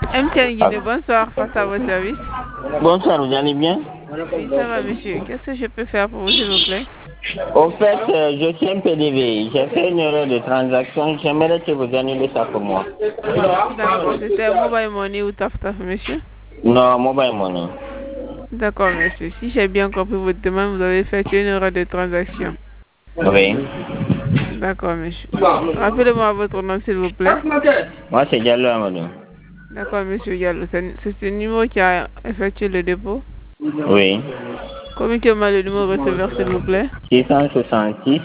MTN Guinée, bonsoir, face à vos services. Bonsoir, vous allez bien? Oui, ça va, monsieur. Qu'est-ce que je peux faire pour vous, s'il vous plaît? Au fait, je suis un PDV. J'ai fait une erreur de transaction. J'aimerais que vous annulez ça pour moi. D'accord, c'était Mobile Money ou Taf Taf, monsieur? Non, mobile money. D'accord, monsieur. Si j'ai bien compris votre demande, vous avez fait une erreur de transaction. Oui. D'accord, monsieur. Rappelez-moi votre nom, s'il vous plaît. Moi, c'est Diallo Amadou. D'accord, monsieur Diallo. C'est ce numéro qui a effectué le dépôt. Oui. Communiquez-moi le numéro receveur, s'il vous plaît. 666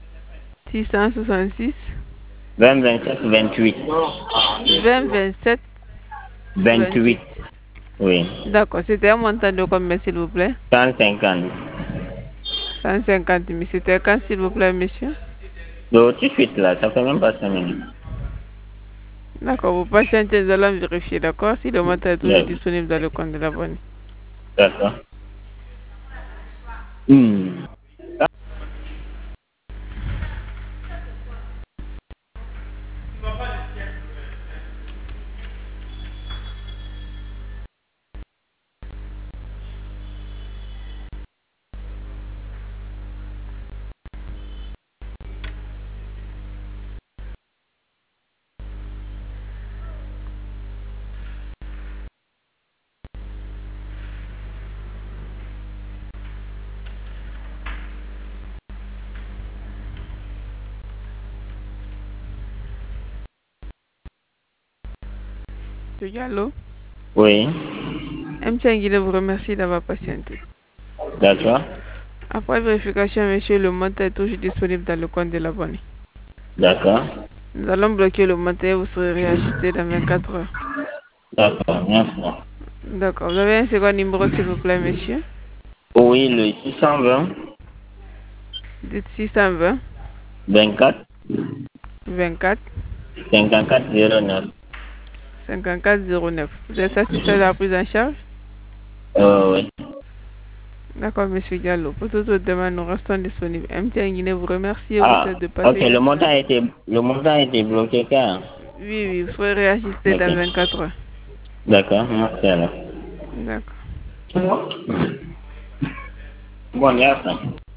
666 20 27 28. 20 27 28. 28. Oui. D'accord, c'était un montant de combien, s'il vous plaît? 150. 150 000. C'était quand, s'il vous plaît, monsieur? Donc, tout de suite là, ça fait même pas 5 minutes. D'accord, vous patientez, nous allons vérifier, d'accord? Si le montant est toujours D'accord. disponible dans le compte de l'abonné. D'accord. Hmm. Monsieur Diallo, Oui. MTN Guinée vous remercie d'avoir patienté. D'accord. Après vérification, monsieur, le montant est toujours disponible dans le compte de l'abonné. D'accord. Nous allons bloquer le montant et vous serez réajusté dans 24 heures. D'accord. Merci. D'accord, vous avez un second numéro, s'il vous plaît, monsieur? Oui, le 620 Dites 620 24 24 54 09. 54 09. Vous êtes satisfait de la prise en charge? Oui. D'accord, monsieur Diallo. Pour toute autre demande, nous restons disponibles. MTN Guinée vous remercie et vous Ah, souhaite de ok, passer une excellente. le montant a été bloqué car. Oui, oui, vous serez réajusté Ok. dans 24 heures. D'accord, merci alors. D'accord. Bon, merci.